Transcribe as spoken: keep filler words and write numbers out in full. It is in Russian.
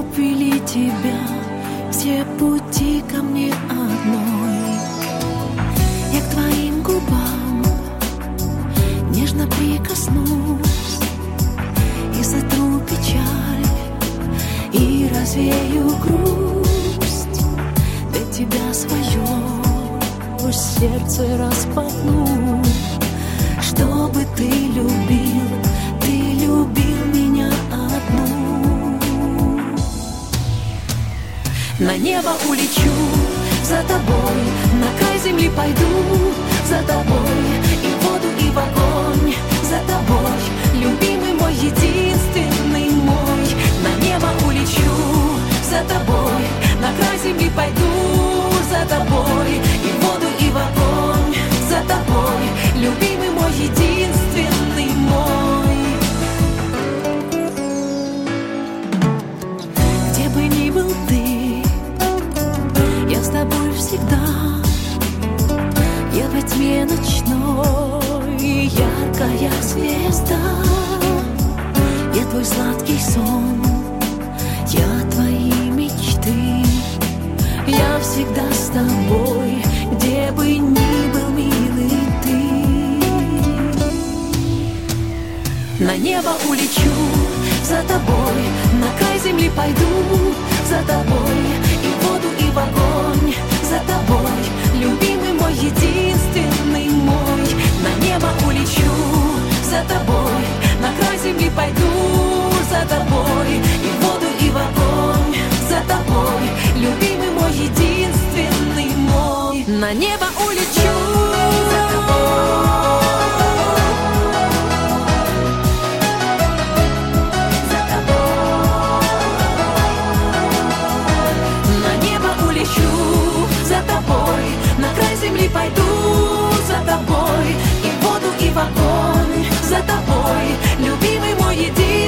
вели тебя все пути ко мне одной. Я к твоим губам нежно прикоснусь и сотру печаль, и развею грусть. Для тебя свое сердце распахну, чтобы ты любил, ты любил меня одну. На небо улечу за тобой, на край земли пойду за тобой, и в воду, и в огонь за тобой, любимый мой, единственный мой. На небо улечу за тобой, на край земли пойду за тобой, и в воду, и в огонь за тобой, любимый мой, единственный мой. Где бы ни был ты, я с тобой всегда. Я во тьме ночной яркая звезда. Я твой сладкий сон, я твои мечты. Я всегда с тобой, где бы ни был, милый ты. На небо улечу за тобой, на край земли пойду за тобой, и в воду, и в огонь за тобой, любимый мой, единственный мой. На небо улечу за тобой, на край земли пойду за тобой, и в воду, и в огонь за тобой, любимый мой, единственный мой. На небо улечу за тобой. За тобой, на край земли пойду за тобой, и в воду, и в огонь за тобой, любимый мой, единственный.